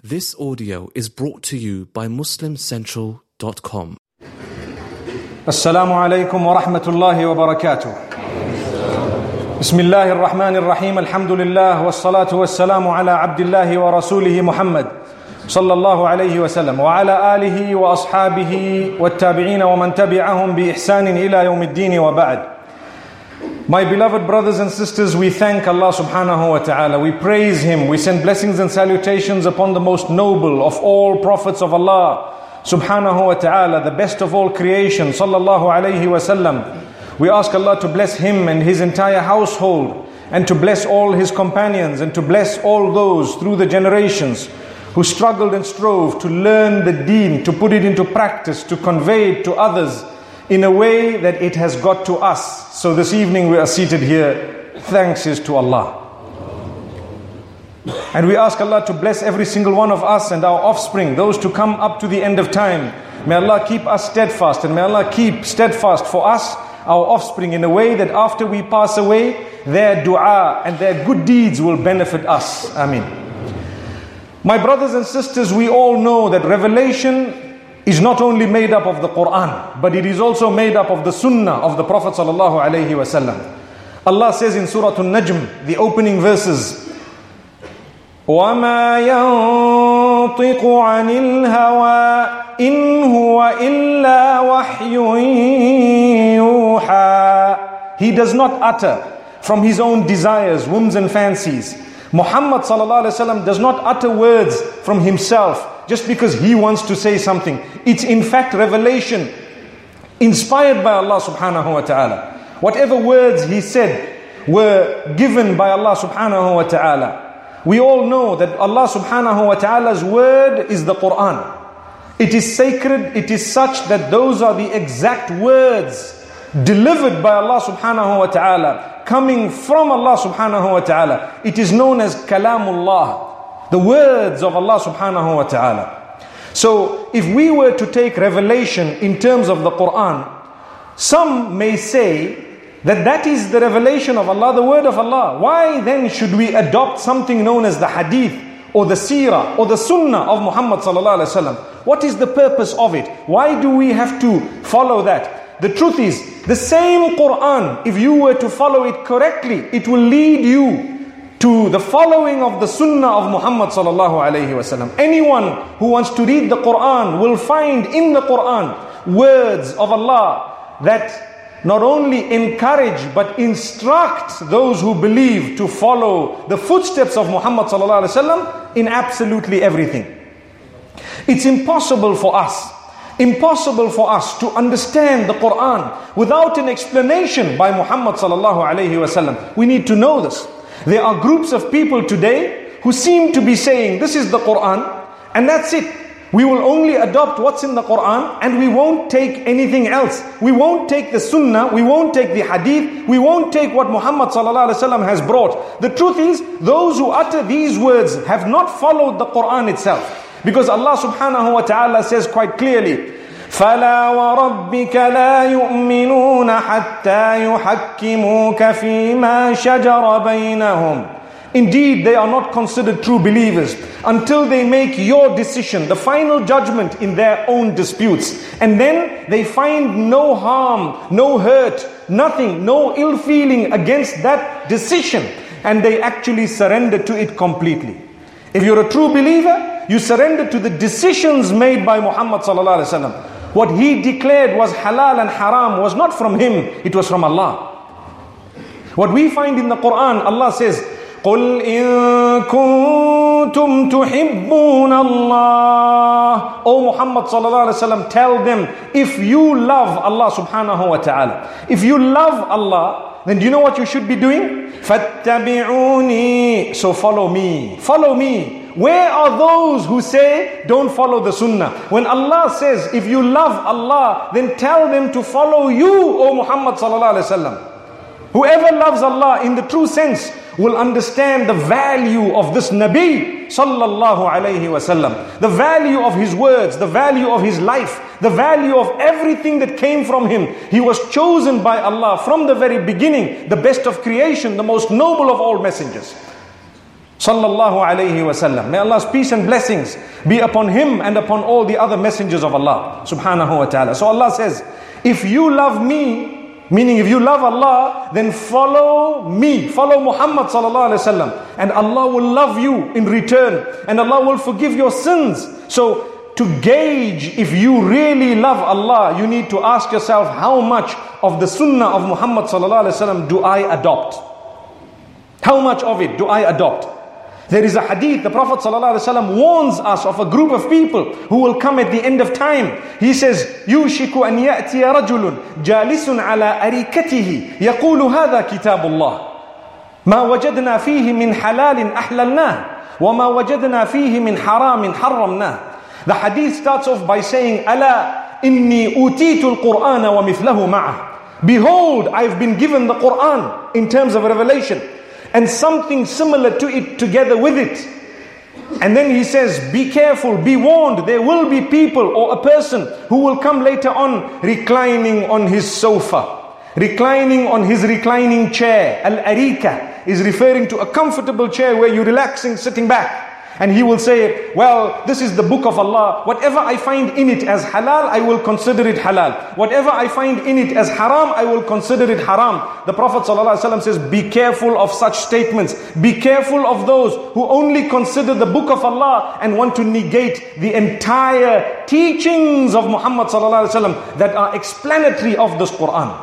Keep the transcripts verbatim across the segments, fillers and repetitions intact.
This audio is brought to you by muslim central dot com. Assalamu alaikum wa rahmatullahi wa barakatuh. Bismillahir Rahmanir Rahim. Alhamdulillah wassalatu wassalamu ala abdillahi wa rasulihi Muhammad sallallahu alayhi wa sallam wa ala alihi wa ashabihi wa tabi'ina wa man tabi'ahum bi ihsanin ila yawmiddin wa ba'd. My beloved brothers and sisters, we thank Allah subhanahu wa ta'ala. We praise Him. We send blessings and salutations upon the most noble of all prophets of Allah subhanahu wa ta'ala, the best of all creation, sallallahu alayhi wa sallam. We ask Allah to bless him and his entire household, and to bless all his companions, and to bless all those through the generations who struggled and strove to learn the deen, to put it into practice, to convey it to others in a way that it has got to us. So this evening we are seated here. Thanks is to Allah. And we ask Allah to bless every single one of us and our offspring, those to come up to the end of time. May Allah keep us steadfast, and may Allah keep steadfast for us, our offspring, in a way that after we pass away, their dua and their good deeds will benefit us. Ameen. My brothers and sisters, we all know that revelation is not only made up of the Quran, but it is also made up of the Sunnah of the Prophet sallallahu alaihi wasallam. Allah says in Surah An-Najm, the opening verses, وَمَا يَنطِقُ عَنِ الْهَوَىٰ إِنْ هُوَ إِلَّا وَحْيٌ يُوحَىٰ. He does not utter from his own desires, whims and fancies. Muhammad sallallahu alaihi wasallam does not utter words from himself just because he wants to say something. It's in fact revelation inspired by Allah subhanahu wa ta'ala. Whatever words he said were given by Allah subhanahu wa ta'ala. We all know that Allah subhanahu wa ta'ala's word is the Quran. It is sacred, it is such that those are the exact words delivered by Allah subhanahu wa ta'ala, coming from Allah subhanahu wa ta'ala. It is known as Kalamullah, the words of Allah subhanahu wa ta'ala. So if we were to take revelation in terms of the Quran, some may say that that is the revelation of Allah, the word of Allah. Why then should we adopt something known as the hadith or the seerah or the sunnah of Muhammad sallallahu alaihi wasallam? What is the purpose of it? Why do we have to follow that? The truth is, the same Quran, if you were to follow it correctly, it will lead you to the following of the sunnah of Muhammad sallallahu alaihi wasallam. Anyone who wants to read the Quran will find in the Quran words of Allah that not only encourage but instruct those who believe to follow the footsteps of Muhammad sallallahu alaihi wasallam in absolutely everything. It's impossible for us, impossible for us to understand the Quran without an explanation by Muhammad sallallahu alaihi wasallam. We need to know this. There are groups of people today who seem to be saying this is the Quran and that's it. We will only adopt what's in the Quran and we won't take anything else. We won't take the Sunnah, we won't take the Hadith, we won't take what Muhammad sallallahu alaihi wasallam has brought. The truth is, those who utter these words have not followed the Quran itself. Because Allah subhanahu wa ta'ala says quite clearly, فَلَا وَرَبِّكَ لَا يُؤْمِنُونَ حَتَّى يُحَكِّمُوكَ فِي مَا شَجَرَ بَيْنَهُمْ. Indeed, they are not considered true believers until they make your decision, the final judgment in their own disputes. And then they find no harm, no hurt, nothing, no ill feeling against that decision. And they actually surrender to it completely. If you're a true believer, you surrender to the decisions made by Muhammad sallallahu alaihi wasallam. What he declared was halal and haram was not from him, it was from Allah. What we find in the Quran, Allah says, قُلْ إِن كُنتُمْ تُحِبُّونَ اللَّهِ. O Muhammad sallallahu alaihi wasallam, tell them, if you love Allah subhanahu wa ta'ala, if you love Allah, then do you know what you should be doing? فَاتَّبِعُونِي. So follow me, follow me. Where are those who say, don't follow the sunnah? When Allah says, if you love Allah, then tell them to follow you, O Muhammad sallallahu alaihi wasallam. Whoever loves Allah in the true sense will understand the value of this Nabi sallallahu alayhi wasallam, the value of his words, the value of his life, the value of everything that came from him. He was chosen by Allah from the very beginning, the best of creation, the most noble of all messengers. Sallallahu alayhi wa sallam. May Allah's peace and blessings be upon him and upon all the other messengers of Allah subhanahu wa ta'ala. So Allah says, if you love me, meaning if you love Allah, then follow me, follow Muhammad sallallahu alayhi wa sallam, and Allah will love you in return, and Allah will forgive your sins. So to gauge if you really love Allah, you need to ask yourself, how much of the sunnah of Muhammad sallallahu alayhi wa sallam do I adopt? How much of it do I adopt? There is a hadith, the Prophet ﷺ warns us of a group of people who will come at the end of time. He says, يُوشِكُ أَنْ يَأْتِيَ رَجُلٌ جَالِسٌ عَلَىٰ أَرِيكَتِهِ يَقُولُ هَذَا كِتَابُ اللَّهِ مَا وَجَدْنَا فِيهِ مِنْ حَلَالٍ أَحْلَلْنَاهِ وَمَا وَجَدْنَا فِيهِ مِنْ حَرَامٍ حَرَّمْنَاهِ. The hadith starts off by saying, أَلَا إِنِّي أُوتِيتُ الْقُرْآنَ وَمِثْلَهُ مَعَهُ. Behold, I've been given the Qur'an in terms of revelation, and something similar to it together with it. And then he says, be careful, be warned, there will be people or a person who will come later on reclining on his sofa, reclining on his reclining chair. Al-arika is referring to a comfortable chair where you're relaxing, sitting back. And he will say, well, this is the book of Allah. Whatever I find in it as halal, I will consider it halal. Whatever I find in it as haram, I will consider it haram. The Prophet ﷺ says, be careful of such statements. Be careful of those who only consider the book of Allah and want to negate the entire teachings of Muhammad ﷺ that are explanatory of this Quran.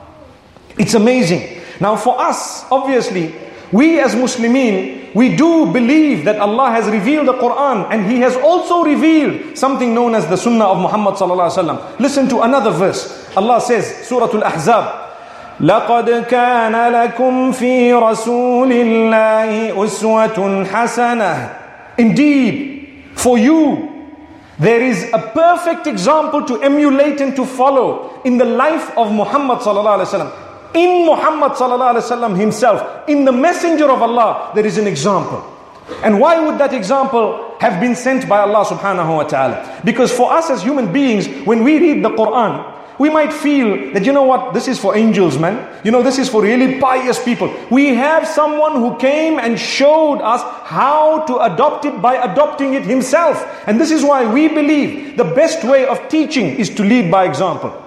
It's amazing. Now for us, obviously, we as Muslimin, we do believe that Allah has revealed the Quran, and He has also revealed something known as the Sunnah of Muhammad sallallahu alaihi wasallam. Listen to another verse. Allah says, Surah Al-Ahzab, لَقَدْ كَانَ لَكُمْ فِي رَسُولِ اللَّهِ أُسْوَةٌ حَسَنَةٌ. Indeed, for you, there is a perfect example to emulate and to follow in the life of Muhammad sallallahu alaihi wasallam. In Muhammad sallallahu alaihi wasallam himself, in the messenger of Allah, there is an example. And why would that example have been sent by Allah subhanahu wa ta'ala? Because for us as human beings, when we read the Quran, we might feel that, you know what, this is for angels, man. You know, this is for really pious people. We have someone who came and showed us how to adopt it by adopting it himself. And this is why we believe the best way of teaching is to lead by example.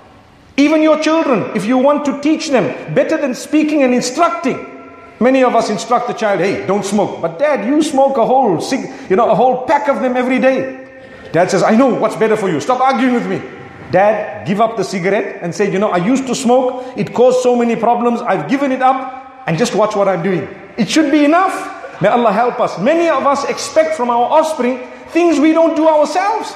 Even your children, if you want to teach them, better than speaking and instructing. Many of us instruct the child, hey, don't smoke. But dad, you smoke a whole, you know, a whole pack of them every day. Dad says, I know what's better for you. Stop arguing with me. Dad, give up the cigarette and say, you know, I used to smoke. It caused so many problems. I've given it up, and just watch what I'm doing. It should be enough. May Allah help us. Many of us expect from our offspring things we don't do ourselves.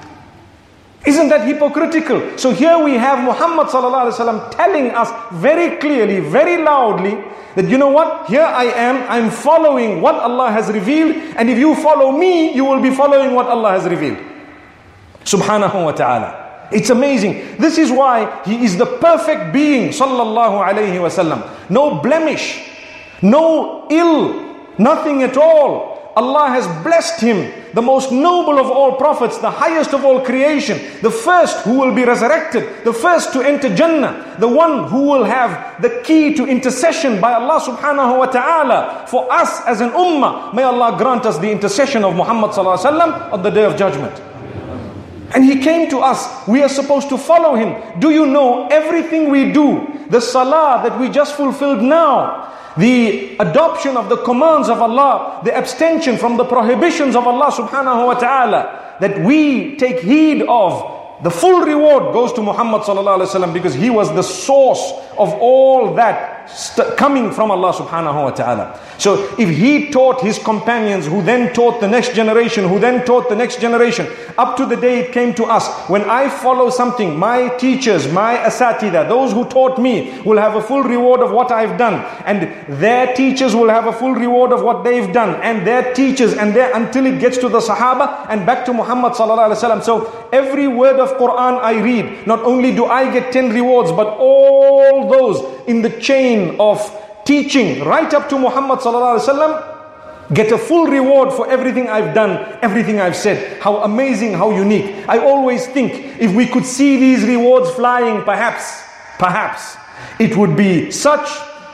Isn't that hypocritical? So here we have Muhammad sallallahu alaihi wasallam telling us very clearly, very loudly, that you know what? Here I am, I'm following what Allah has revealed, and if you follow me, you will be following what Allah has revealed. Subhanahu wa ta'ala. It's amazing. This is why He is the perfect being, sallallahu alaihi wasallam. No blemish, no ill, nothing at all. Allah has blessed him, the most noble of all prophets, the highest of all creation, the first who will be resurrected, the first to enter Jannah, the one who will have the key to intercession by Allah subhanahu wa ta'ala for us as an ummah. May Allah grant us the intercession of Muhammad sallallahu alaihi wasallam on the day of judgment. And he came to us, we are supposed to follow him. Do you know everything we do, the salah that we just fulfilled now, the adoption of the commands of Allah, the abstention from the prohibitions of Allah subhanahu wa ta'ala, that we take heed of, the full reward goes to Muhammad sallallahu alaihi wasallam, because he was the source of all that st- coming from Allah subhanahu wa ta'ala. So if he taught his companions, who then taught the next generation, who then taught the next generation, up to the day it came to us, when I follow something, my teachers, my asatida, those who taught me will have a full reward of what I've done, and their teachers will have a full reward of what they've done, and their teachers, and their, until it gets to the Sahaba and back to Muhammad sallallahu alaihi wasallam. So every word of Quran I read, not only do I get ten rewards, but all those in the chain of teaching right up to Muhammad sallallahu alaihi wasallam get a full reward for everything I've done, everything I've said. How amazing, how unique. I always think if we could see these rewards flying, perhaps, perhaps it would be such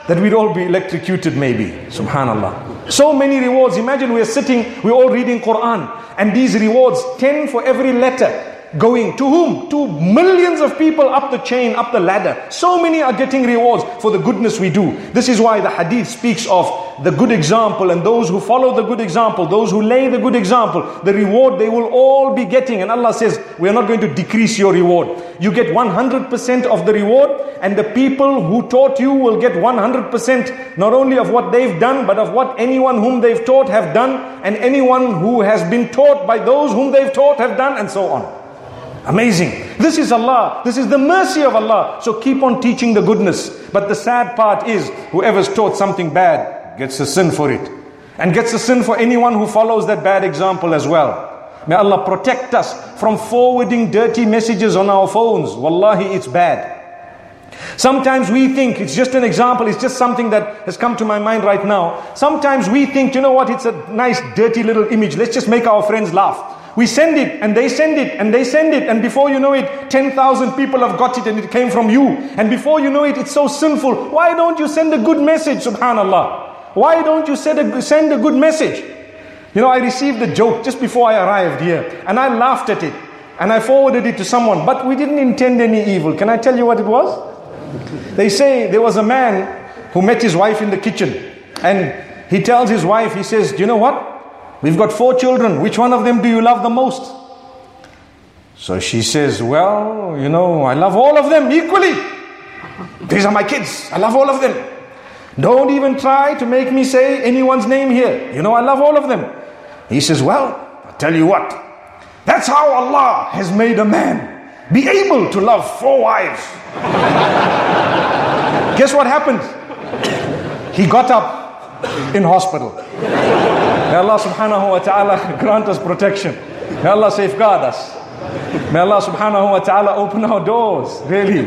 that we'd all be electrocuted maybe. Subhanallah. So many rewards. Imagine we're sitting, we're all reading Quran, and these rewards, ten for every letter. Going to whom? To millions of people up the chain, up the ladder. So many are getting rewards for the goodness we do. This is why the hadith speaks of the good example, and those who follow the good example, those who lay the good example, the reward they will all be getting. And Allah says, we are not going to decrease your reward. You get one hundred percent of the reward, and the people who taught you will get one hundred percent, not only of what they've done, but of what anyone whom they've taught have done, and anyone who has been taught by those whom they've taught have done, and so on. Amazing. This is Allah. This is the mercy of Allah. So keep on teaching the goodness. But the sad part is, whoever's taught something bad gets a sin for it. And gets a sin for anyone who follows that bad example as well. May Allah protect us from forwarding dirty messages on our phones. Wallahi, it's bad. Sometimes we think, it's just an example, it's just something that has come to my mind right now. Sometimes we think, you know what, it's a nice dirty little image. Let's just make our friends laugh. We send it, and they send it, and they send it, and before you know it, ten thousand people have got it, and it came from you. And before you know it, it's so sinful. Why don't you send a good message, subhanallah? Why don't you send a, send a good message? You know, I received a joke just before I arrived here, and I laughed at it, and I forwarded it to someone, but we didn't intend any evil. Can I tell you what it was? They say there was a man who met his wife in the kitchen, and he tells his wife, he says, do you know what? We've got four children. Which one of them do you love the most? So she says, well, you know, I love all of them equally. These are my kids. I love all of them. Don't even try to make me say anyone's name here. You know, I love all of them. He says, well, I'll tell you what. That's how Allah has made a man be able to love four wives. Guess what happened? He got up in hospital. May Allah subhanahu wa ta'ala grant us protection. May Allah safeguard us. May Allah subhanahu wa ta'ala open our doors. Really.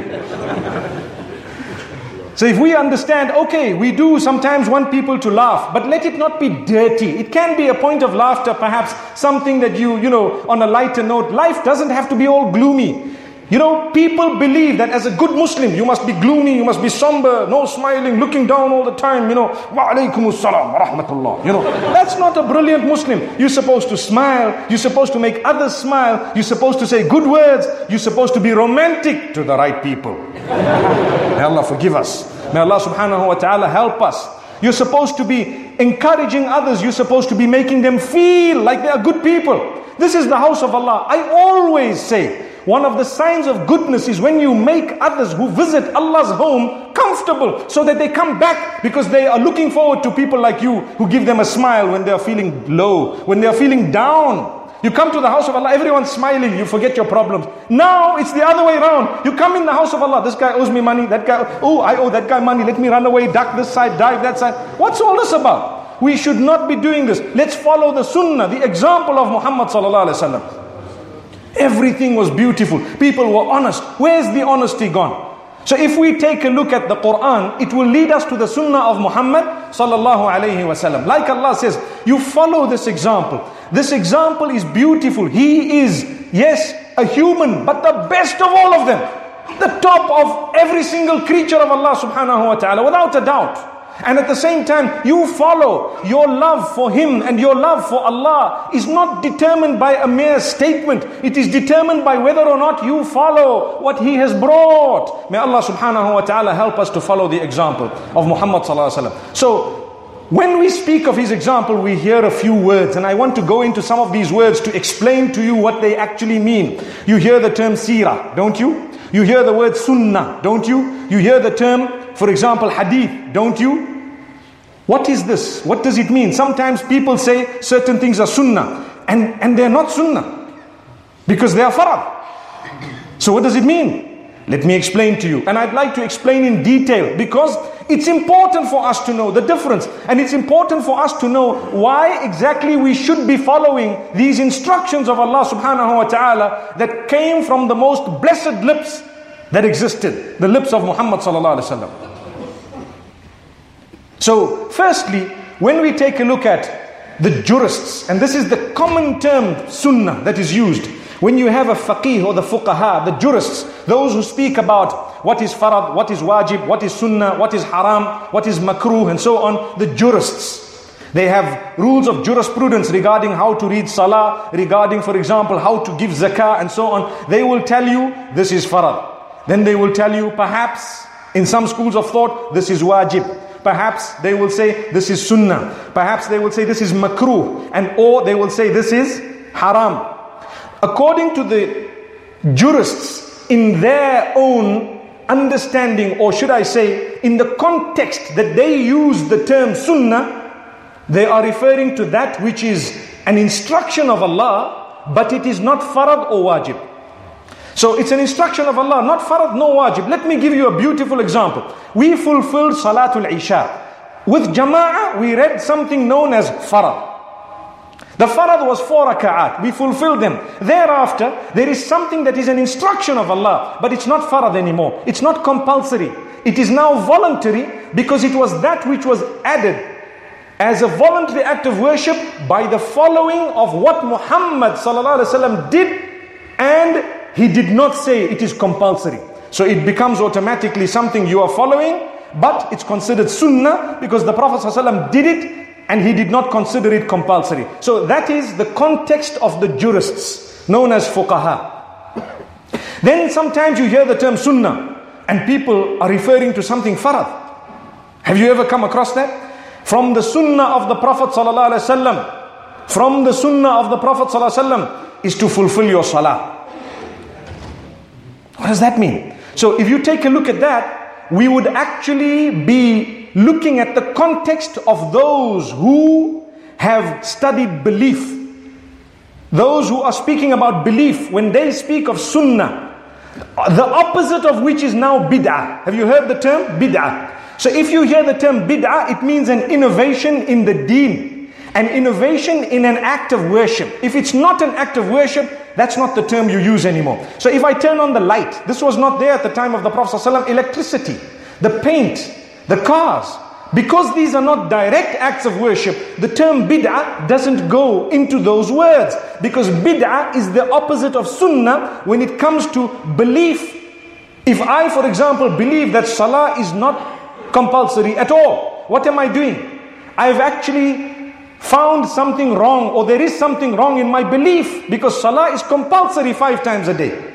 So if we understand, okay, we do sometimes want people to laugh, but let it not be dirty. It can be a point of laughter, perhaps something that you, you know, on a lighter note. Life doesn't have to be all gloomy. You know, people believe that as a good Muslim, you must be gloomy, you must be somber, no smiling, looking down all the time, you know, wa alaykum assalam wa rahmatullah. You know, that's not a brilliant Muslim. You're supposed to smile, you're supposed to make others smile, you're supposed to say good words, you're supposed to be romantic to the right people. May Allah forgive us. May Allah subhanahu wa ta'ala help us. You're supposed to be encouraging others, you're supposed to be making them feel like they are good people. This is the house of Allah. I always say, one of the signs of goodness is when you make others who visit Allah's home comfortable, so that they come back because they are looking forward to people like you who give them a smile when they are feeling low, when they are feeling down. You come to the house of Allah, everyone's smiling, you forget your problems. Now it's the other way around. You come in the house of Allah, this guy owes me money, that guy, oh, I owe that guy money, let me run away, duck this side, dive that side. What's all this about? We should not be doing this. Let's follow the sunnah, the example of Muhammad sallallahu alaihi wasallam. Everything was beautiful. People were honest. Where's the honesty gone? So if we take a look at the Quran, it will lead us to the sunnah of Muhammad sallallahu alayhi wasallam. Like Allah says, you follow this example. This example is beautiful. He is, yes, a human, but the best of all of them. The top of every single creature of Allah subhanahu wa ta'ala, without a doubt. And at the same time, you follow. Your love for Him and your love for Allah is not determined by a mere statement. It is determined by whether or not you follow what He has brought. May Allah subhanahu wa ta'ala help us to follow the example of Muhammad sallallahu alaihi wasallam. So, when we speak of his example, we hear a few words, and I want to go into some of these words to explain to you what they actually mean. You hear the term seerah, don't you? You hear the word sunnah, don't you? You hear the term, for example, hadith, don't you? What is this? What does it mean? Sometimes people say certain things are sunnah, and, and they're not sunnah, because they are farad. So what does it mean? Let me explain to you. And I'd like to explain in detail, because it's important for us to know the difference. And it's important for us to know why exactly we should be following these instructions of Allah subhanahu wa ta'ala that came from the most blessed lips that existed, the lips of Muhammad sallallahu alaihi wasallam. So, firstly, when we take a look at the jurists, and this is the common term sunnah that is used, when you have a faqih or the fuqaha, the jurists, those who speak about what is farad, what is wajib, what is sunnah, what is haram, what is makruh, and so on. The jurists. They have rules of jurisprudence regarding how to read salah, regarding, for example, how to give zakah, and so on. They will tell you, this is farad. Then they will tell you, perhaps, in some schools of thought, this is wajib. Perhaps they will say, this is sunnah. Perhaps they will say, this is makruh. And or they will say, this is haram. According to the jurists, in their own understanding, or should I say, in the context that they use the term sunnah, they are referring to that which is an instruction of Allah, but it is not farad or wajib. So it's an instruction of Allah, not farad, no wajib. Let me give you a beautiful example. We fulfilled Salatul Isha. With Jama'ah, we read something known as farad. The farad was four raka'at. We fulfilled them. Thereafter, there is something that is an instruction of Allah, but it's not farad anymore. It's not compulsory. It is now voluntary, because it was that which was added as a voluntary act of worship by the following of what Muhammad sallallahu alaihi wasallam did, and he did not say it is compulsory. So it becomes automatically something you are following, but it's considered sunnah because the Prophet sallallahu alaihi wasallam did it and he did not consider it compulsory. So that is the context of the jurists, known as fuqaha. Then sometimes you hear the term sunnah and people are referring to something farad. Have you ever come across that? From the sunnah of the Prophet sallallahu alaihi wasallam, from the sunnah of the Prophet sallallahu alaihi wasallam is to fulfill your salah. What does that mean? So if you take a look at that, we would actually be looking at the context of those who have studied belief. Those who are speaking about belief, when they speak of sunnah, the opposite of which is now bid'ah. Have you heard the term bid'ah? So if you hear the term bid'ah, it means an innovation in the deen, an innovation in an act of worship. If it's not an act of worship, that's not the term you use anymore. So if I turn on the light, this was not there at the time of the Prophet ﷺ, electricity, the paint, the cars. Because these are not direct acts of worship, the term bid'ah doesn't go into those words. Because bid'ah is the opposite of sunnah when it comes to belief. If I, for example, believe that salah is not compulsory at all, what am I doing? I've actually found something wrong, or there is something wrong in my belief, because salah is compulsory five times a day.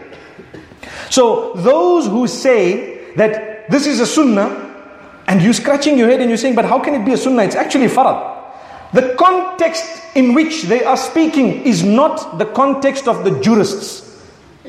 So those who say that this is a sunnah, and you're scratching your head and you're saying, but how can it be a sunnah? It's actually farad. The context in which they are speaking is not the context of the jurists.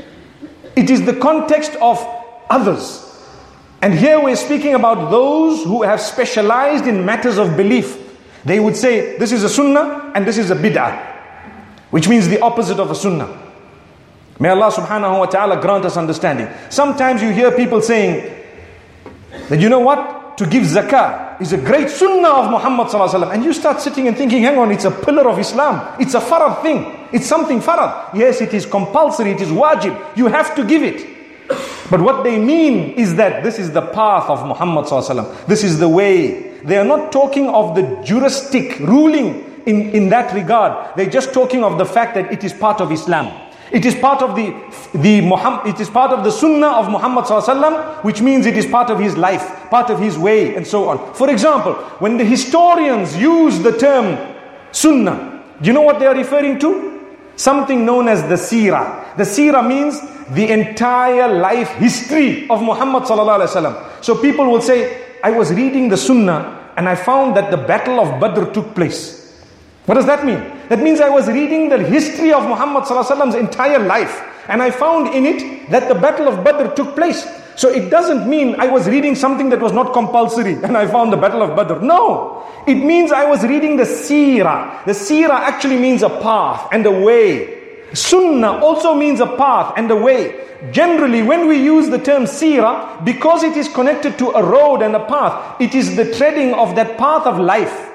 It is the context of others. And here we're speaking about those who have specialized in matters of belief. They would say, this is a sunnah and this is a bid'ah, which means the opposite of a sunnah. May Allah subhanahu wa ta'ala grant us understanding. Sometimes you hear people saying that, you know what, to give zakah is a great sunnah of Muhammad sallallahu alaihi wasallam. And you start sitting and thinking, hang on, it's a pillar of Islam. It's a farad thing. It's something farad. Yes, it is compulsory. It is wajib. You have to give it. But what they mean is that this is the path of Muhammad sallallahu alaihi wasallam. This is the way. They are not talking of the juristic ruling in, in that regard. They're just talking of the fact that it is part of Islam. It is part of the the Muhammad, it is part of the sunnah of Muhammad sallallahu alaihi wasallam, which means it is part of his life, part of his way, and so on. For example, when the historians use the term sunnah, do you know what they are referring to? Something known as the seerah. The seerah means the entire life history of Muhammad sallallahu alaihi wasallam. So people will say, I was reading the sunnah and I found that the battle of Badr took place. What does that mean? That means I was reading the history of Muhammad sallallahu alaihi wasallam's entire life, and I found in it that the battle of Badr took place. So it doesn't mean I was reading something that was not compulsory and I found the battle of Badr. No, it means I was reading the seerah. The seerah actually means a path and a way. Sunnah also means a path and a way. Generally, when we use the term seerah, because it is connected to a road and a path, it is the treading of that path of life.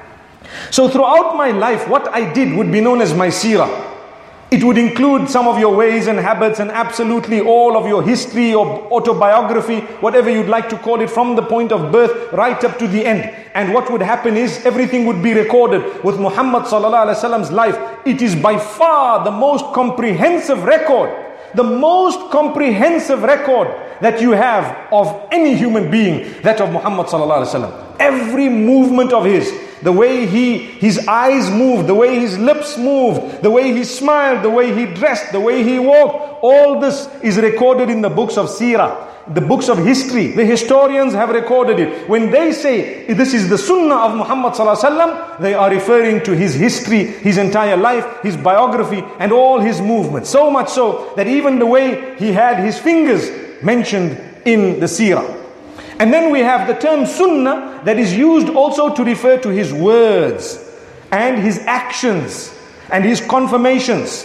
So throughout my life, what I did would be known as my seerah. It would include some of your ways and habits and absolutely all of your history or autobiography, whatever you'd like to call it, from the point of birth right up to the end. And what would happen is everything would be recorded with Muhammad sallallahu alaihi wasallam's life. It is by far the most comprehensive record, the most comprehensive record that you have of any human being, that of Muhammad sallallahu alaihi wasallam. Every movement of his, the way he, his eyes moved, the way his lips moved, the way he smiled, the way he dressed, the way he walked, all this is recorded in the books of seerah, the books of history. The historians have recorded it. When they say this is the sunnah of Muhammad sallallahu alaihi wasallam, they are referring to his history, his entire life, his biography, and all his movements. So much so that even the way he had his fingers mentioned in the seerah. And then we have the term sunnah that is used also to refer to his words and his actions and his confirmations.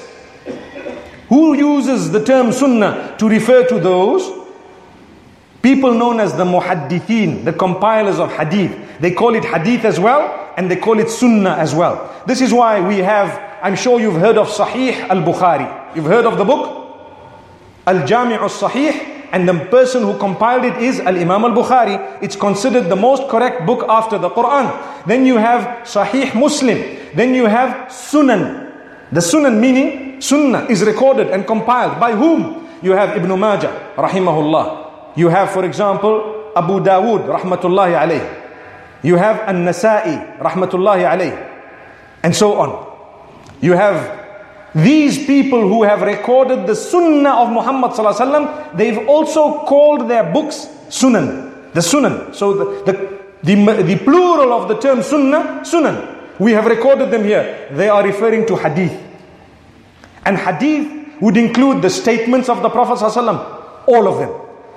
Who uses the term sunnah to refer to those? People known as the muhaddithin, the compilers of hadith. They call it hadith as well, and they call it sunnah as well. This is why we have, I'm sure you've heard of Sahih al-Bukhari. You've heard of the book? Al-Jami' al-Sahih. And the person who compiled it is Al-Imam al-Bukhari. It's considered the most correct book after the Quran. Then you have Sahih Muslim. Then you have Sunan. The Sunan meaning Sunnah is recorded and compiled. By whom? You have Ibn Majah, rahimahullah. You have, for example, Abu Dawood, rahmatullahi alayh. You have An-Nasa'i, rahmatullahi alayh. And so on. You have these people who have recorded the sunnah of Muhammad sallallahu alaihi wasallam. They've also called their books sunan. The sunan. So the, the, the, the plural of the term sunnah, sunan. We have recorded them here. They are referring to hadith. And hadith would include the statements of the Prophet sallallahu alaihi wasallam. All of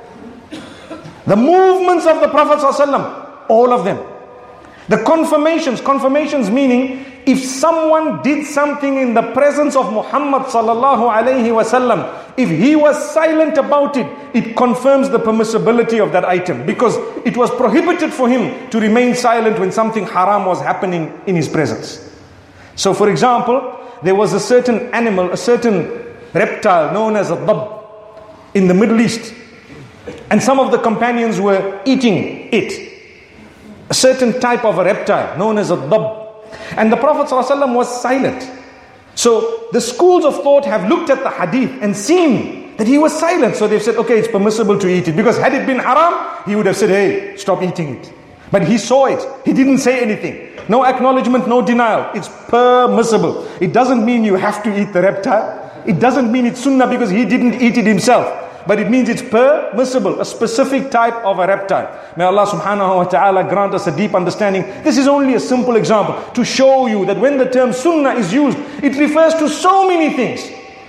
them. The movements of the Prophet sallallahu alaihi wasallam. All of them. The confirmations. Confirmations meaning if someone did something in the presence of Muhammad sallallahu alaihi wasallam, if he was silent about it, it confirms the permissibility of that item, because it was prohibited for him to remain silent when something haram was happening in his presence. So for example, there was a certain animal, a certain reptile known as a dab in the Middle East, and some of the companions were eating it. A certain type of a reptile known as a dab. And the Prophet ﷺ was silent. So the schools of thought have looked at the hadith and seen that he was silent. So they've said, okay, it's permissible to eat it. Because had it been haram, he would have said, hey, stop eating it. But he saw it. He didn't say anything. No acknowledgement, no denial. It's permissible. It doesn't mean you have to eat the reptile. It doesn't mean it's sunnah because he didn't eat it himself. But it means it's permissible, a specific type of a reptile. May Allah subhanahu wa ta'ala grant us a deep understanding. This is only a simple example to show you that when the term sunnah is used, it refers to so many things.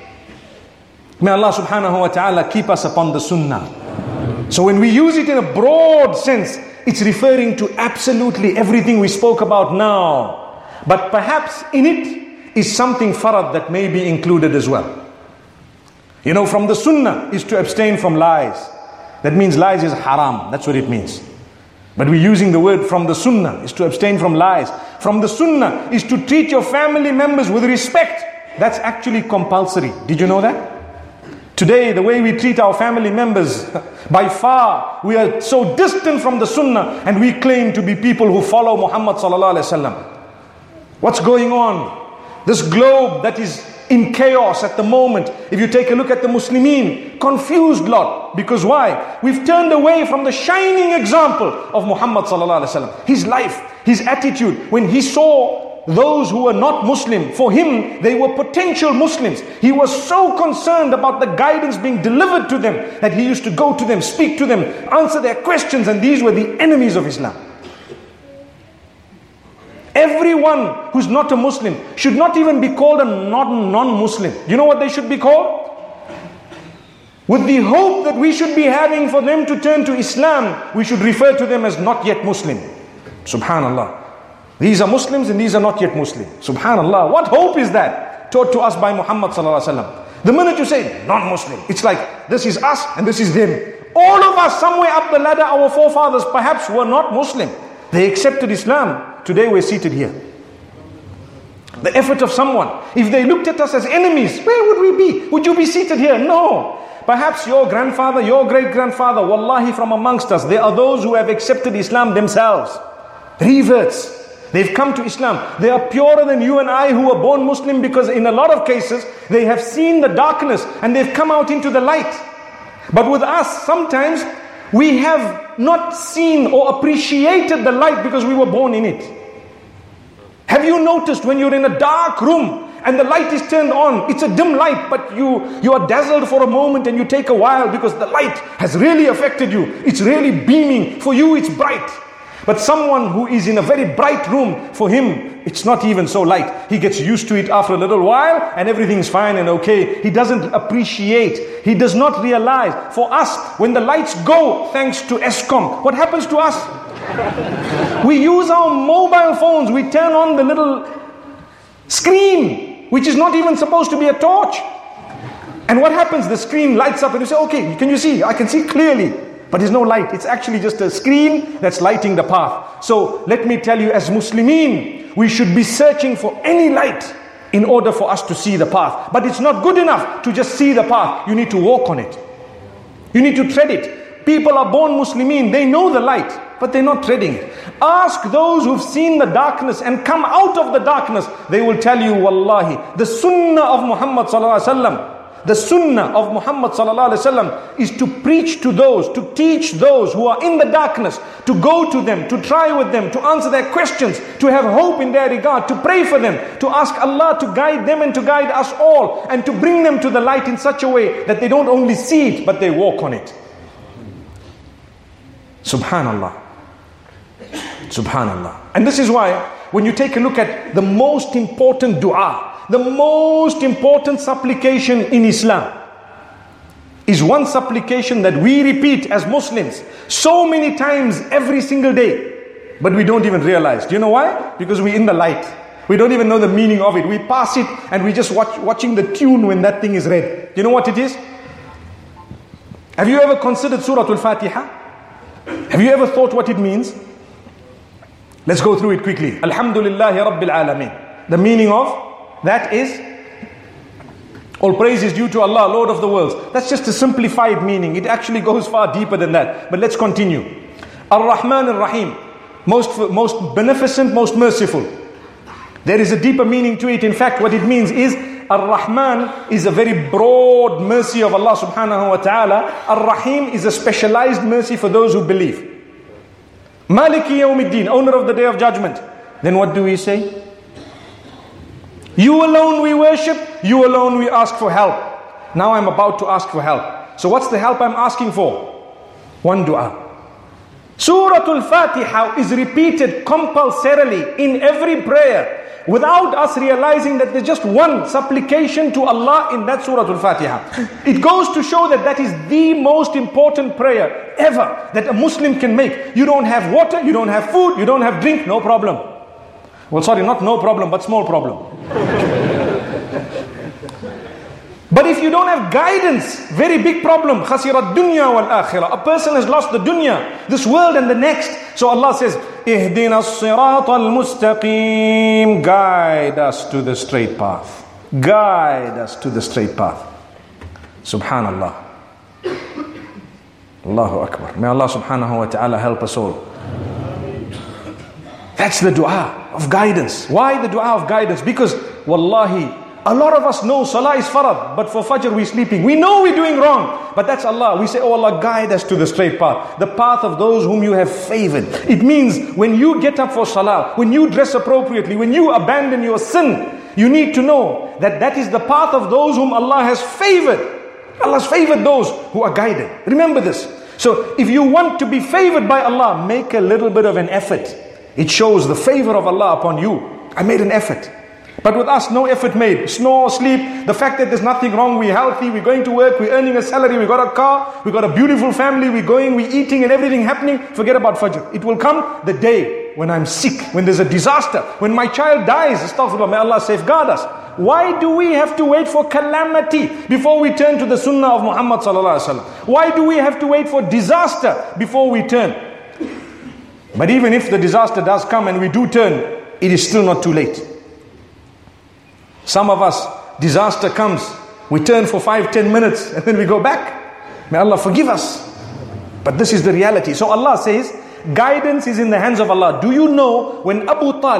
May Allah subhanahu wa ta'ala keep us upon the sunnah. So when we use it in a broad sense, it's referring to absolutely everything we spoke about now. But perhaps in it is something farad that may be included as well. You know, from the sunnah is to abstain from lies. That means lies is haram. That's what it means. But we're using the word from the sunnah is to abstain from lies. From the sunnah is to treat your family members with respect. That's actually compulsory. Did you know that? Today, the way we treat our family members, by far, we are so distant from the sunnah, and we claim to be people who follow Muhammad sallallahu alaihi wasallam. What's going on? This globe that is in chaos at the moment. If you take a look at the Muslimin, confused lot. Because why? We've turned away from the shining example of Muhammad sallallahu alaihi wasallam. His life, his attitude. When he saw those who were not Muslim, for him, they were potential Muslims. He was so concerned about the guidance being delivered to them that he used to go to them, speak to them, answer their questions, and these were the enemies of Islam. Everyone who's not a Muslim should not even be called a non-Muslim. You know what they should be called? With the hope that we should be having for them to turn to Islam, we should refer to them as not yet Muslim. Subhanallah. These are Muslims and these are not yet Muslim. Subhanallah. What hope is that taught to us by Muhammad sallallahu alaihi wasallam? The minute you say non-Muslim, it's like this is us and this is them. All of us somewhere up the ladder, our forefathers perhaps were not Muslim. They accepted Islam. Today we're seated here. The effort of someone, if they looked at us as enemies, where would we be? Would you be seated here? No. Perhaps your grandfather, your great-grandfather, wallahi, from amongst us, there are those who have accepted Islam themselves. Reverts. They've come to Islam. They are purer than you and I who were born Muslim, because in a lot of cases, they have seen the darkness and they've come out into the light. But with us, sometimes we have not seen or appreciated the light because we were born in it. Have you noticed when you're in a dark room and the light is turned on, it's a dim light, but you, you are dazzled for a moment and you take a while because the light has really affected you. It's really beaming. For you, it's bright. But someone who is in a very bright room, for him, it's not even so light. He gets used to it after a little while and everything's fine and okay. He doesn't appreciate. He does not realize. For us, when the lights go, thanks to ESCOM, what happens to us? We use our mobile phones. We turn on the little screen, which is not even supposed to be a torch. And what happens? The screen lights up and you say, okay, can you see? I can see clearly. But there's no light. It's actually just a screen that's lighting the path. So let me tell you, as Muslimin, we should be searching for any light in order for us to see the path. But it's not good enough to just see the path. You need to walk on it. You need to tread it. People are born Muslimin. They know the light, but they're not treading it. Ask those who've seen the darkness and come out of the darkness. They will tell you, wallahi, the sunnah of Muhammad sallallahu alaihi wasallam, the sunnah of Muhammad sallallahu alaihi wasallam is to preach to those, to teach those who are in the darkness, to go to them, to try with them, to answer their questions, to have hope in their regard, to pray for them, to ask Allah to guide them and to guide us all, and to bring them to the light in such a way that they don't only see it, but they walk on it. Subhanallah. Subhanallah. And this is why, when you take a look at the most important dua, the most important supplication in Islam, is one supplication that we repeat as Muslims so many times every single day, but we don't even realize. Do you know why? Because we're in the light. We don't even know the meaning of it. We pass it and we just watch watching the tune when that thing is read. Do you know what it is? Have you ever considered Surah Al-Fatiha? Have you ever thought what it means? Let's go through it quickly. Alhamdulillahi Rabbil Alameen. The meaning of that is, all praise is due to Allah, Lord of the worlds. That's just a simplified meaning. It actually goes far deeper than that. But let's continue. Ar-Rahman Ar-Rahim. Most, most beneficent, most merciful. There is a deeper meaning to it. In fact, what it means is, Ar-Rahman is a very broad mercy of Allah subhanahu wa ta'ala. Ar-Rahim is a specialized mercy for those who believe. Maliki Yawmiddin, owner of the day of judgment. Then what do we say? You alone we worship, you alone we ask for help. Now I'm about to ask for help. So what's the help I'm asking for? One dua. Surah Al-Fatiha is repeated compulsorily in every prayer, without us realizing that there's just one supplication to Allah in that Surah Al-Fatiha. It goes to show that that is the most important prayer ever that a Muslim can make. You don't have water, you don't have food, you don't have drink, no problem. Well, sorry, not no problem, but small problem. But if you don't have guidance, very big problem. خَسِرَ الدُّنْيَا وَالْآخِرَةِ. A person has lost the dunya, this world and the next. So Allah says, اهْدِنَا الصِّرَاطَ الْمُسْتَقِيمِ. Guide us to the straight path. Guide us to the straight path. Subhanallah. Allahu Akbar. May Allah subhanahu wa ta'ala help us all. That's the dua of guidance. Why the dua of guidance? Because wallahi, a lot of us know salah is farad, but for fajr we're sleeping. We know we're doing wrong, but that's Allah. We say, oh Allah, guide us to the straight path, the path of those whom you have favored. It means when you get up for salah, when you dress appropriately, when you abandon your sin, you need to know that that is the path of those whom Allah has favored. Allah has favored those who are guided. Remember this. So if you want to be favored by Allah, make a little bit of an effort. It shows the favor of Allah upon you. I made an effort. But with us, no effort made. Snore, sleep, the fact that there's nothing wrong, we're healthy, we're going to work, we're earning a salary, we got a car, we got a beautiful family, we're going, we're eating and everything happening. Forget about Fajr. It will come the day when I'm sick, when there's a disaster, when my child dies. Astaghfirullah, may Allah safeguard us. Why do we have to wait for calamity before we turn to the sunnah of Muhammad sallallahu alaihi wasallam? Why do we have to wait for disaster before we turn? But even if the disaster does come and we do turn, it is still not too late. Some of us, disaster comes, we turn for five, ten minutes and then we go back. May Allah forgive us. But this is the reality. So Allah says, guidance is in the hands of Allah. Do you know when Abu Talib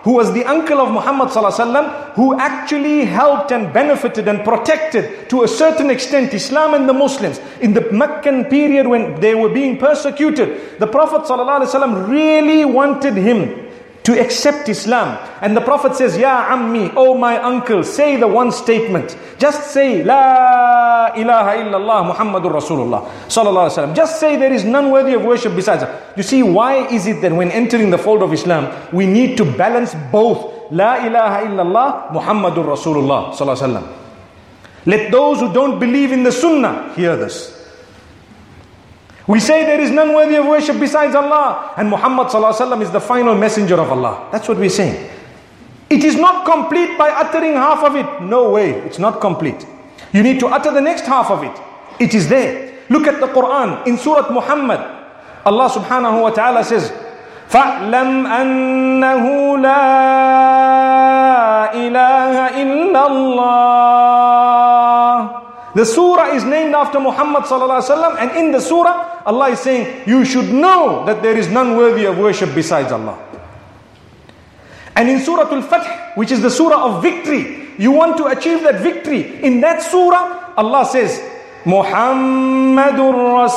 who was the uncle of Muhammad sallallahu alaihi wasallam, who actually helped and benefited and protected to a certain extent Islam and the Muslims in the Meccan period when they were being persecuted. The Prophet sallallahu alaihi wasallam really wanted him to accept Islam. And the Prophet says, Ya Ammi, oh my uncle, say the one statement. Just say, La ilaha illallah Muhammadur Rasulullah sallallahu alaihi wasallam. Just say there is none worthy of worship besides Allah. You see, why is it that when entering the fold of Islam, we need to balance both La ilaha illallah Muhammadur Rasulullah sallallahu alaihi wasallam. Let those who don't believe in the Sunnah hear this. We say there is none worthy of worship besides Allah, and Muhammad sallallahu alaihi wasallam is the final messenger of Allah. That's what we're saying. It is not complete by uttering half of it. No way, it's not complete. You need to utter the next half of it. It is there. Look at the Quran in Surah Muhammad. Allah subhanahu wa ta'ala says, فَاعْلَمْ أَنَّهُ لَا إِلَهَ إِلَّا اللَّهِ. The surah is named after Muhammad sallallahu alaihi wasallam, and in the surah, Allah is saying, you should know that there is none worthy of worship besides Allah. And in Surah Al-Fath, which is the surah of victory, you want to achieve that victory. In that surah, Allah says, Muhammadur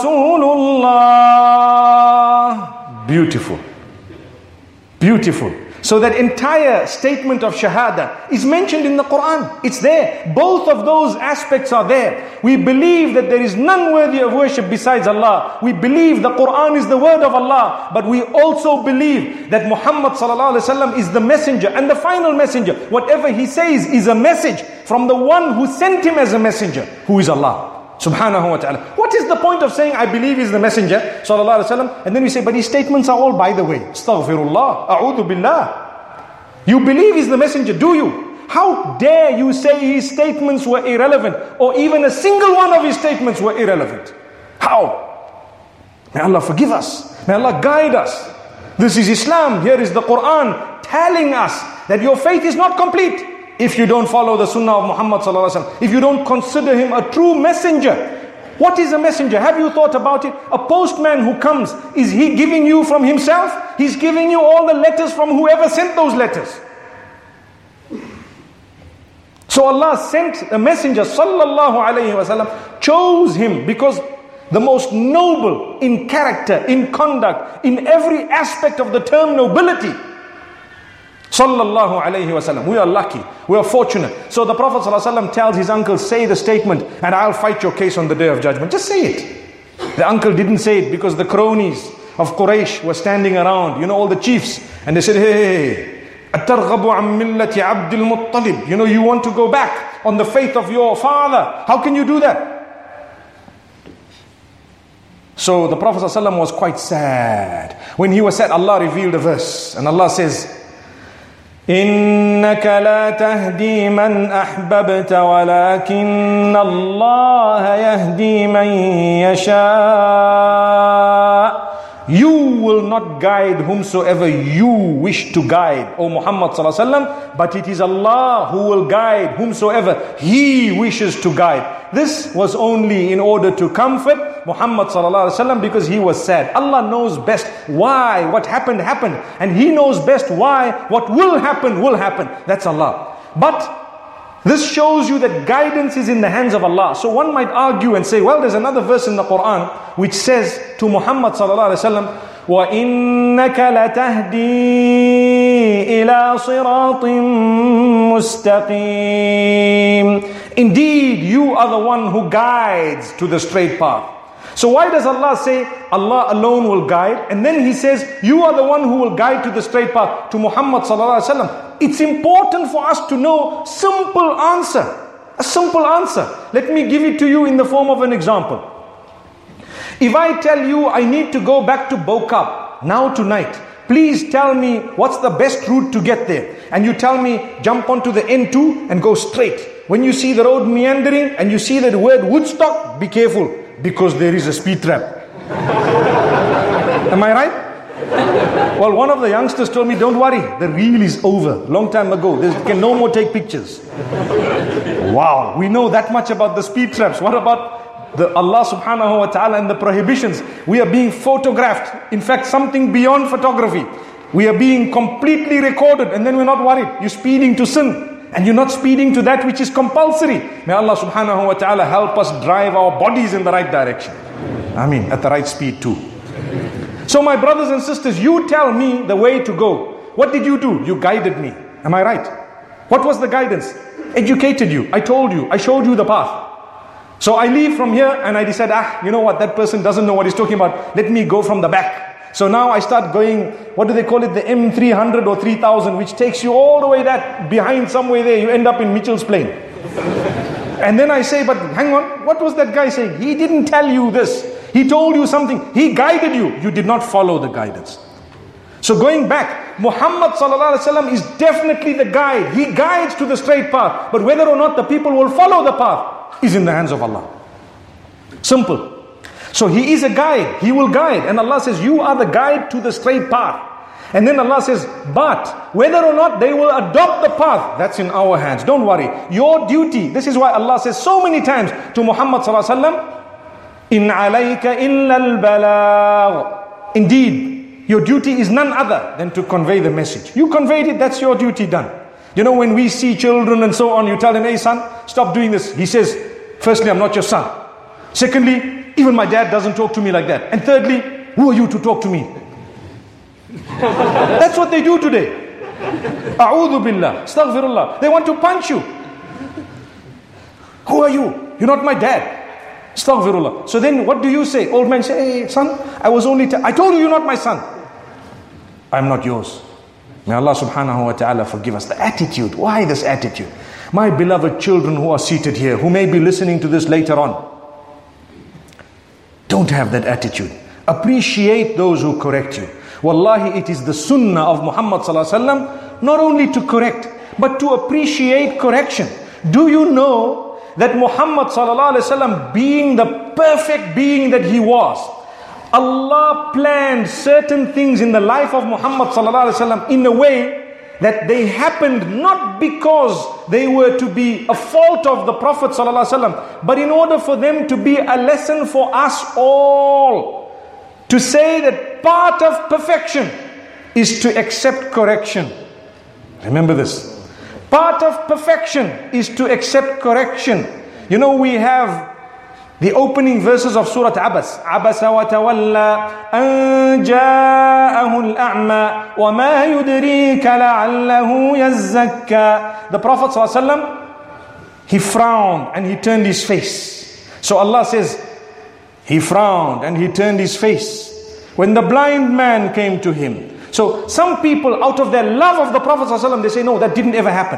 Rasulullah. Beautiful. Beautiful. So that entire statement of Shahada is mentioned in the Quran. It's there. Both of those aspects are there. We believe that there is none worthy of worship besides Allah. We believe the Quran is the word of Allah. But we also believe that Muhammad sallallahu alaihi wasallam is the messenger and the final messenger. Whatever he says is a message from the one who sent him as a messenger, who is Allah subhanahu wa ta'ala. What is the point of saying I believe he's the messenger sallallahu alaihi wasallam, and then we say but his statements are all by the way? Astaghfirullah, a'udhu billah. You believe he's the messenger, do you? How dare you say his statements were irrelevant, or even a single one of his statements were irrelevant? How? May Allah forgive us. May Allah guide us. This is Islam. Here is the Quran telling us that your faith is not complete if you don't follow the sunnah of Muhammad sallallahu alaihi wasallam, if you don't consider him a true messenger. What is a messenger? Have you thought about it? A postman who comes, is he giving you from himself? He's giving you all the letters from whoever sent those letters. So Allah sent a messenger sallallahu alaihi wasallam, chose him because the most noble in character, in conduct, in every aspect of the term nobility. Sallallahu alayhi wasallam. We are lucky. We are fortunate. So the Prophet sallallahu alaihi wasallam tells his uncle, say the statement and I'll fight your case on the day of judgment. Just say it. The uncle didn't say it because the cronies of Quraysh were standing around. You know, all the chiefs. And they said, hey, أَتَرْغَبُ عَمْ مِلَّةِ عَبْدِ الْمُطَّلِبِ. You know, you want to go back on the faith of your father. How can you do that? So the Prophet sallallahu alaihi wasallam was quite sad. When he was sad, Allah revealed a verse. And Allah says, إِنَّكَ لَا تَهْدِي مَنْ أَحْبَبْتَ وَلَكِنَّ اللَّهَ يَهْدِي مَنْ يَشَاءُ. You will not guide whomsoever you wish to guide, O Muhammad sallallahu alaihi wasallam, but it is Allah who will guide whomsoever He wishes to guide. This was only in order to comfort Muhammad sallallahu alaihi wasallam because he was sad. Allah knows best why what happened happened, and He knows best why what will happen will happen. That's Allah. But this shows you that guidance is in the hands of Allah. So one might argue and say, well, there's another verse in the Quran which says to Muhammad sallallahu alaihi wasallam, وَإِنَّكَ لَتَهْدِي إِلَى صِرَاطٍ مُسْتَقِيمٍ. Indeed, you are the one who guides to the straight path. So why does Allah say Allah alone will guide, and then He says you are the one who will guide to the straight path to Muhammad sallallahu alaihi wasallam? It's important for us to know simple answer, a simple answer. Let me give it to you in the form of an example. If I tell you I need to go back to Bokap now tonight, please tell me what's the best route to get there, and you tell me jump onto the N two and go straight. When you see the road meandering and you see the word Woodstock, be careful, because there is a speed trap. Am I right? Well, one of the youngsters told me, don't worry, the reel is over. Long time ago. They can no more take pictures. Wow, we know that much about the speed traps. What about the Allah subhanahu wa ta'ala and the prohibitions? We are being photographed. In fact, something beyond photography. We are being completely recorded, and then we're not worried. You're speeding to sin, and you're not speeding to that which is compulsory. May Allah subhanahu wa ta'ala help us drive our bodies in the right direction. Ameen. At the right speed too. So my brothers and sisters, you tell me the way to go. What did you do? You guided me. Am I right? What was the guidance? Educated you. I told you. I showed you the path. So I leave from here and I decide, ah, you know what, that person doesn't know what he's talking about. Let me go from the back. So now I start going, what do they call it? The M three hundred or three thousand, which takes you all the way that behind somewhere there. You end up in Mitchell's Plain. And then I say, but hang on, what was that guy saying? He didn't tell you this. He told you something. He guided you. You did not follow the guidance. So going back, Muhammad sallallahu alaihi wasallam is definitely the guide. He guides to the straight path. But whether or not the people will follow the path is in the hands of Allah. Simple. So He is a guide. He will guide. And Allah says, you are the guide to the straight path. And then Allah says, but whether or not they will adopt the path, that's in our hands. Don't worry. Your duty, this is why Allah says so many times to Muhammad sallallahu alaihi wasallam, in alayka illa al-balagh. Indeed, your duty is none other than to convey the message. You conveyed it, that's your duty done. You know, when we see children and so on, you tell them, hey son, stop doing this. He says, firstly, I'm not your son. Secondly, even my dad doesn't talk to me like that. And thirdly, who are you to talk to me? That's what they do today. A'udhu billah, astaghfirullah. They want to punch you. Who are you? You're not my dad. Astaghfirullah. So then what do you say? Old man say, hey son, I was only, t- I told you you're not my son. I'm not yours. May Allah subhanahu wa ta'ala forgive us. The attitude. Why this attitude? My beloved children who are seated here, who may be listening to this later on, don't have that attitude. Appreciate those who correct you. Wallahi, it is the sunnah of Muhammad sallallahu alaihi wasallam not only to correct, but to appreciate correction. Do you know that Muhammad sallallahu alaihi wasallam, being the perfect being that he was, Allah planned certain things in the life of Muhammad sallallahu alaihi wasallam in a way that they happened not because they were to be a fault of the Prophet sallallahu alaihi wasallam, but in order for them to be a lesson for us all. To say that part of perfection is to accept correction. Remember this. Part of perfection is to accept correction. You know, we have the opening verses of Surah Abas. Abasa wa tawalla an ja'ahu al-a'ma wa ma yudrika la'allahu yazzakka. The Prophet sallallahu alaihi wasallam, he frowned and he turned his face. So Allah says, he frowned and he turned his face when the blind man came to him. So some people, out of their love of the Prophet ﷺ, they say, no, that didn't ever happen.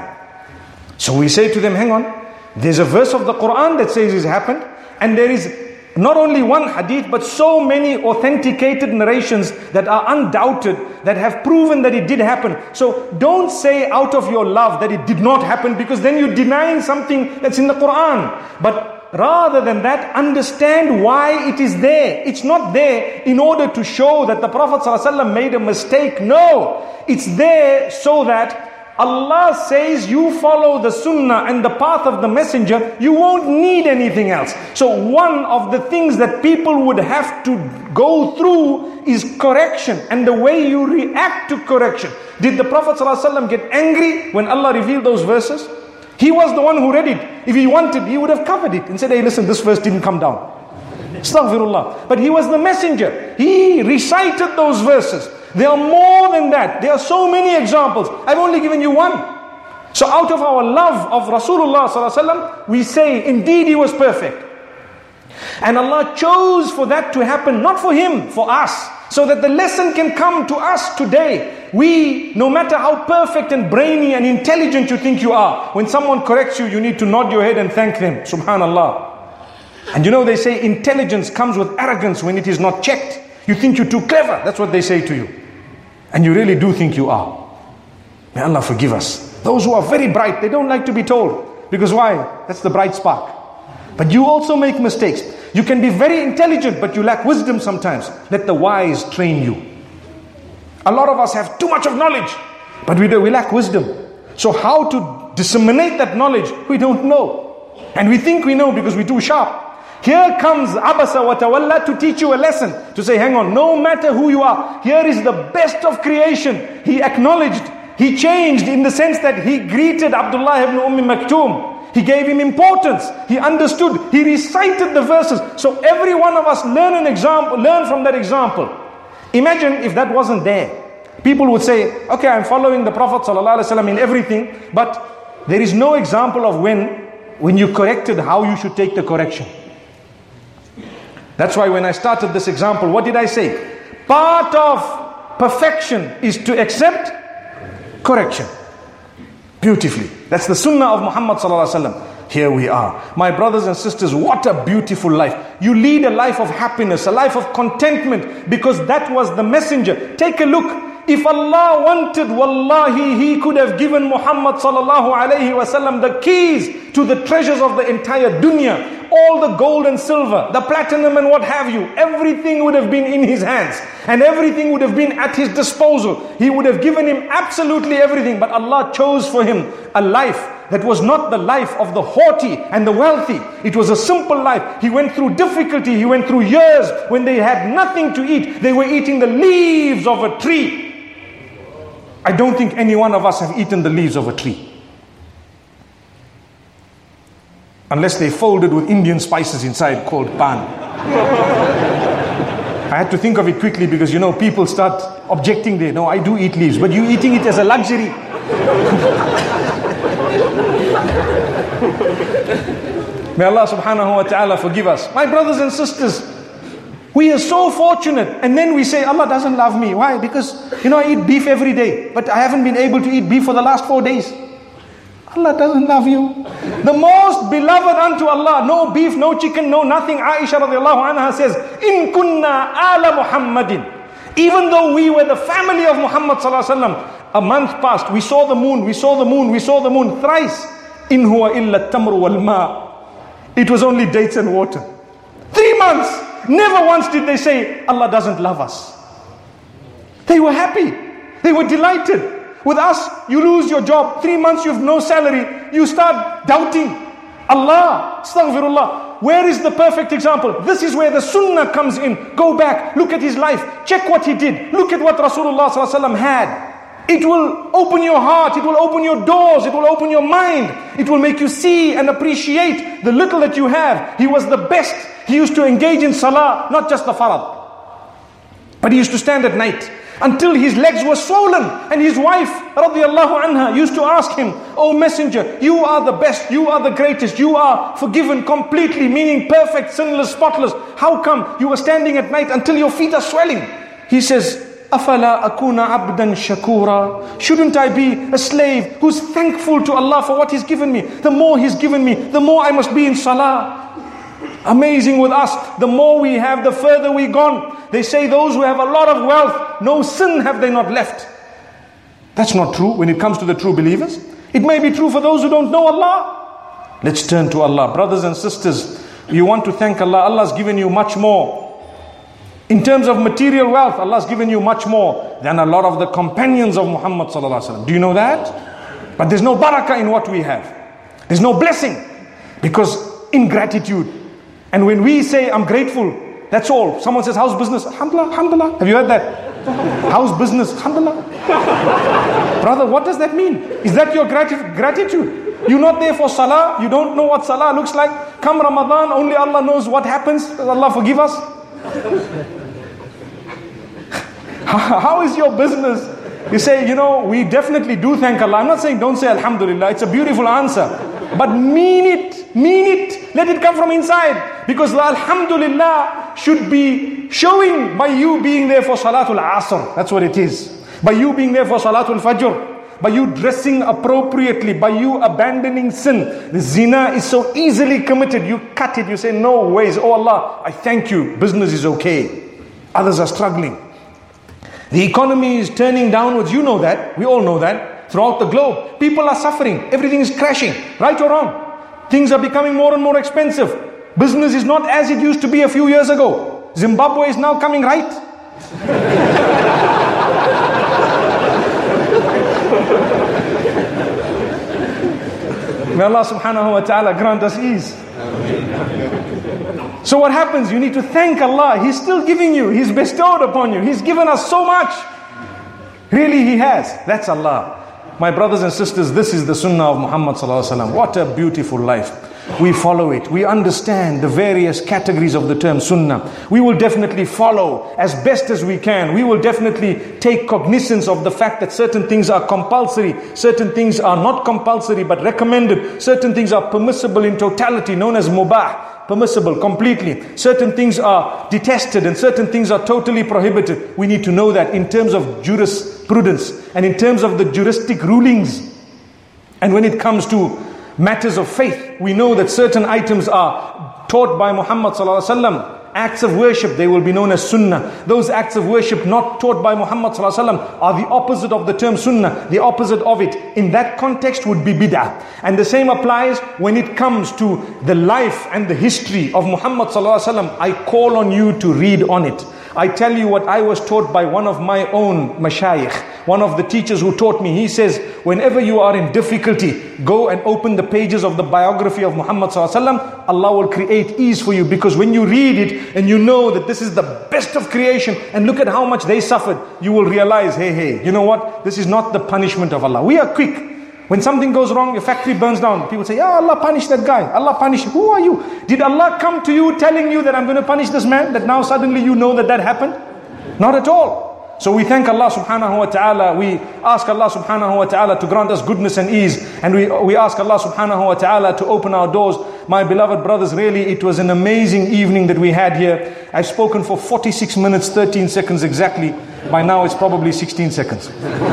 So we say to them, hang on, there's a verse of the Quran that says it happened, and there is not only one hadith, but so many authenticated narrations that are undoubted, that have proven that it did happen. So don't say out of your love that it did not happen, because then you're denying something that's in the Quran. But rather than that, understand why it is there. It's not there in order to show that the Prophet ﷺ made a mistake. No, it's there so that Allah says you follow the sunnah and the path of the messenger, you won't need anything else. So one of the things that people would have to go through is correction, and the way you react to correction. Did the Prophet ﷺ get angry when Allah revealed those verses? He was the one who read it. If he wanted, he would have covered it and said, hey, listen, this verse didn't come down. Astaghfirullah. But he was the messenger. He recited those verses. There are more than that. There are so many examples. I've only given you one. So out of our love of Rasulullah sallallahu alaihi wasallam, we say, indeed he was perfect. And Allah chose for that to happen, not for him, for us. So that the lesson can come to us today. We, no matter how perfect and brainy and intelligent you think you are, when someone corrects you, you need to nod your head and thank them. Subhanallah. And you know, they say intelligence comes with arrogance when it is not checked. You think you're too clever. That's what they say to you. And you really do think you are. May Allah forgive us. Those who are very bright, they don't like to be told. Because why? That's the bright spark. But you also make mistakes. You can be very intelligent, but you lack wisdom sometimes. Let the wise train you. A lot of us have too much of knowledge, but we do, we lack wisdom. So how to disseminate that knowledge, we don't know. And we think we know because we're too sharp. Here comes Abasa wa Tawalla to teach you a lesson. To say, hang on, no matter who you are, here is the best of creation. He acknowledged, he changed in the sense that he greeted Abdullah ibn Umm Maktoum. He gave him importance. He understood. He recited the verses. So every one of us learn an example, learn from that example. Imagine if that wasn't there. People would say, okay, I'm following the Prophet ﷺ in everything, but there is no example of when, when you corrected how you should take the correction. That's why when I started this example, what did I say? Part of perfection is to accept correction. Beautifully. That's the sunnah of Muhammad sallallahu alaihi wasallam. Here we are. My brothers and sisters, what a beautiful life. You lead a life of happiness, a life of contentment, because that was the messenger. Take a look. If Allah wanted, wallahi, He could have given Muhammad sallallahu alayhi wasallam the keys to the treasures of the entire dunya. All the gold and silver, the platinum and what have you, everything would have been in His hands. And everything would have been at His disposal. He would have given him absolutely everything. But Allah chose for him a life that was not the life of the haughty and the wealthy. It was a simple life. He went through difficulty. He went through years when they had nothing to eat. They were eating the leaves of a tree. I don't think any one of us have eaten the leaves of a tree. Unless they folded with Indian spices inside called pan. I had to think of it quickly because you know people start objecting there. No, I do eat leaves, but you eating it as a luxury. May Allah subhanahu wa ta'ala forgive us. My brothers and sisters, we are so fortunate, and then we say Allah doesn't love me. Why? Because you know I eat beef every day, but I haven't been able to eat beef for the last four days. Allah doesn't love you. The most beloved unto Allah, no beef, no chicken, no nothing. Aisha radiallahu anha says, In kunna ala Muhammadin. Even though we were the family of Muhammad sallallahu alaihi wasallam, a month passed, we saw the moon, we saw the moon, we saw the moon thrice. In huwa illa tamru wal ma. It was only dates and water. Three months. Never once did they say, Allah doesn't love us. They were happy. They were delighted. With us, you lose your job. Three months you have no salary. You start doubting. Allah, astaghfirullah. Where is the perfect example? This is where the sunnah comes in. Go back, look at his life. Check what he did. Look at what Rasulullah sallallahu alaihi wasallam had. It will open your heart. It will open your doors. It will open your mind. It will make you see and appreciate the little that you have. He was the best. He used to engage in salah, not just the farad. But he used to stand at night until his legs were swollen. And his wife, radiallahu anha, used to ask him, Oh messenger, you are the best, you are the greatest, you are forgiven completely, meaning perfect, sinless, spotless. How come you were standing at night until your feet are swelling? He says, Afala akuna abdan shakura. Shouldn't I be a slave who's thankful to Allah for what He's given me? The more He's given me, the more I must be in salah. Amazing with us. The more we have, the further we gone. They say those who have a lot of wealth, no sin have they not left. That's not true when it comes to the true believers. It may be true for those who don't know Allah. Let's turn to Allah. Brothers and sisters, you want to thank Allah. Allah's given you much more. In terms of material wealth, Allah's given you much more than a lot of the companions of Muhammad sallallahu alaihi wasallam. Do you know that? But there's no barakah in what we have. There's no blessing. Because ingratitude. And when we say, I'm grateful, that's all. Someone says, how's business? Alhamdulillah, alhamdulillah. Have you heard that? How's business? Alhamdulillah. Brother, what does that mean? Is that your grati- gratitude? You're not there for salah. You don't know what salah looks like. Come Ramadan, only Allah knows what happens. Allah forgive us. How is your business? You say, you know, we definitely do thank Allah. I'm not saying don't say Alhamdulillah. It's a beautiful answer. But mean it. Mean it. Let it come from inside. Because the Alhamdulillah should be showing by you being there for Salatul Asr. That's what it is. By you being there for Salatul Fajr. By you dressing appropriately. By you abandoning sin. The zina is so easily committed. You cut it. You say, no ways. Oh Allah, I thank you. Business is okay. Others are struggling. The economy is turning downwards. You know that. We all know that. Throughout the globe. People are suffering. Everything is crashing. Right or wrong? Things are becoming more and more expensive. Business is not as it used to be a few years ago. Zimbabwe is now coming right. May Allah subhanahu wa ta'ala grant us ease. So what happens? You need to thank Allah. He's still giving you. He's bestowed upon you. He's given us so much. Really, He has. That's Allah. My brothers and sisters, this is the sunnah of Muhammad sallallahu alaihi wasallam. What a beautiful life. We follow it. We understand the various categories of the term sunnah. We will definitely follow as best as we can. We will definitely take cognizance of the fact that certain things are compulsory, certain things are not compulsory but recommended, certain things are permissible in totality, known as mubah, permissible completely. Certain things are detested and certain things are totally prohibited. We need to know that in terms of jurisprudence and in terms of the juristic rulings. And when it comes to matters of faith, we know that certain items are taught by Muhammad sallallahu alaihi wasallam. Acts of worship, they will be known as sunnah. Those acts of worship not taught by Muhammad sallallahu alaihi wasallam are the opposite of the term sunnah. The opposite of it in that context would be bid'ah. And the same applies when it comes to the life and the history of Muhammad sallallahu alaihi wasallam. I call on you to read on it. I tell you what I was taught by one of my own mashayikh, one of the teachers who taught me. He says, whenever you are in difficulty, go and open the pages of the biography of Muhammad sallallahu alaihi wasallam. Allah will create ease for you, because when you read it and you know that this is the best of creation and look at how much they suffered, you will realize, hey, hey, you know what? This is not the punishment of Allah. We are quick. When something goes wrong, your factory burns down, people say, yeah, Allah punish that guy. Allah punish. Who are you? Did Allah come to you telling you that I'm going to punish this man? That now suddenly you know that that happened? Not at all. So we thank Allah subhanahu wa ta'ala. We ask Allah subhanahu wa ta'ala to grant us goodness and ease. And we, we ask Allah subhanahu wa ta'ala to open our doors. My beloved brothers, really it was an amazing evening that we had here. I've spoken for forty-six minutes, thirteen seconds exactly. By now it's probably sixteen seconds.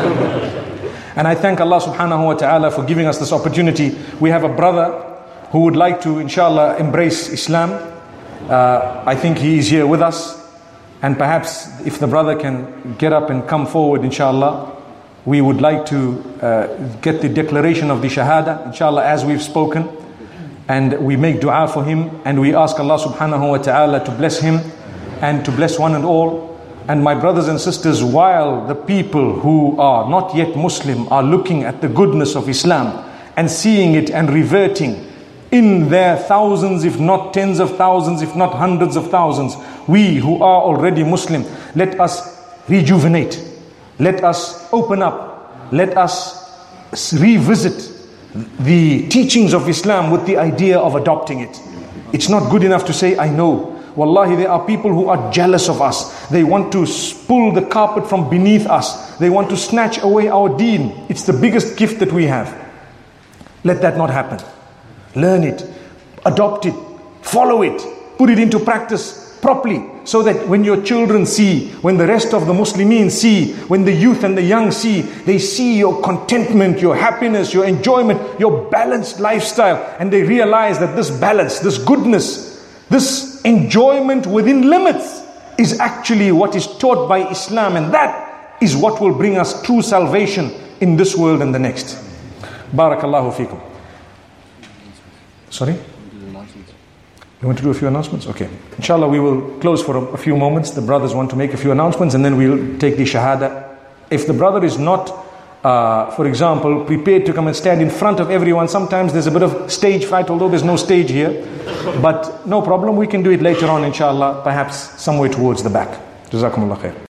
And I thank Allah subhanahu wa ta'ala for giving us this opportunity. We have a brother who would like to, inshallah, embrace Islam. Uh, I think he is here with us. And perhaps if the brother can get up and come forward, inshallah, we would like to uh, get the declaration of the Shahada, inshallah, as we've spoken. And we make dua for him. And we ask Allah subhanahu wa ta'ala to bless him and to bless one and all. And my brothers and sisters, while the people who are not yet Muslim are looking at the goodness of Islam and seeing it and reverting in their thousands, if not tens of thousands, if not hundreds of thousands, we who are already Muslim, let us rejuvenate, let us open up, let us revisit the teachings of Islam with the idea of adopting it. It's not good enough to say, I know. Wallahi, there are people who are jealous of us. They want to pull the carpet from beneath us. They want to snatch away our deen. It's the biggest gift that we have. Let that not happen. Learn it, adopt it, follow it, put it into practice properly, so that when your children see, when the rest of the Muslimin see, when the youth and the young see, they see your contentment, your happiness, your enjoyment, your balanced lifestyle, and they realize that this balance, this goodness, this enjoyment within limits is actually what is taught by Islam, and that is what will bring us true salvation in this world and the next. Barakallahu feekum. Sorry? You want to do a few announcements? Okay. Inshallah, we will close for a, a few moments. The brothers want to make a few announcements and then we'll take the Shahada. If the brother is not, uh, for example, prepared to come and stand in front of everyone, sometimes there's a bit of stage fright, although there's no stage here. But no problem, we can do it later on, inshallah, perhaps somewhere towards the back. Jazakumullah khair.